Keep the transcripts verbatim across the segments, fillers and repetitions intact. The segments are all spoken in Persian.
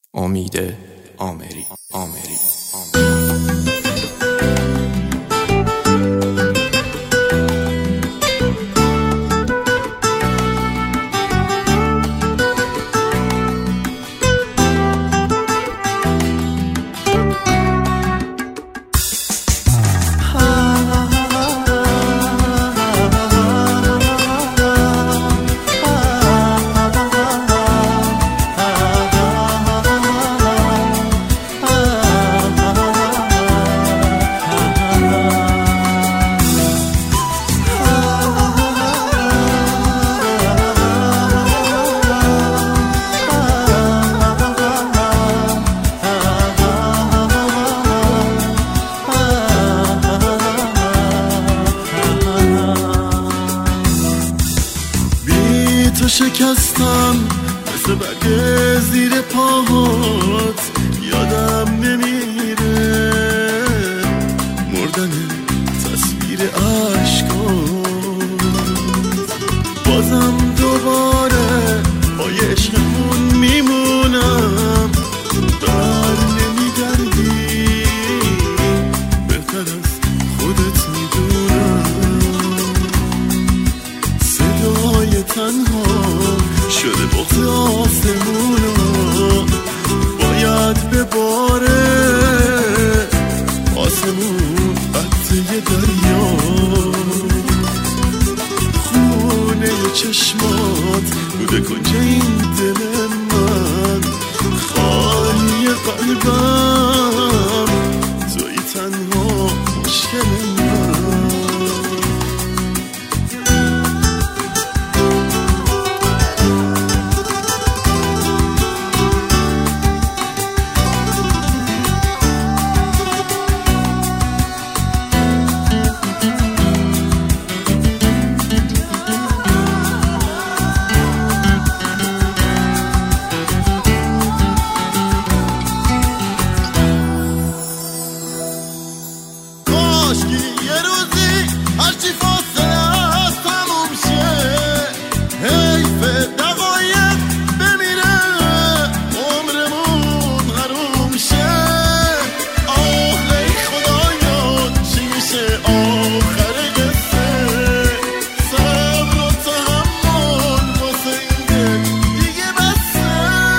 امید آمری آمری آمری تو شکستم مثل برگ زیر پاهات، یادم نمیره مردن تصویر عشقات. بازم دوباره پای عشقمون میمونم، بر نمیگردی بهتر از خودت میدونم. صدای تنها شده بغض آسمونو، باید بباره آسمون قطعه دریا. خونه چشمات بوده کنج این دل من، خالی قلبم توی تنها مشکل من. یه روزی هرچی فاصله هست تموم شه، حیف دقایق بمیره عمرمون حروم شه. آه ای خدایا چی میشه آخر قصه، صبر و تحمل واسه این دل دیگه بسه.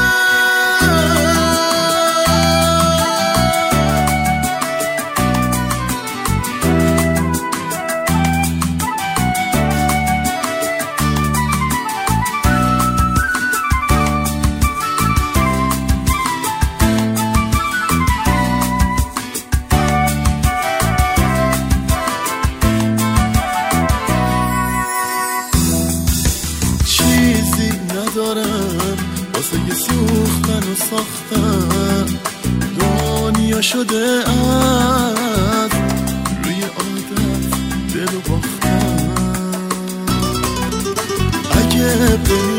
چیزی ندارم واسه یه سوختن و ساختن، دنیا شده از روی عادت دل و باختن. اگه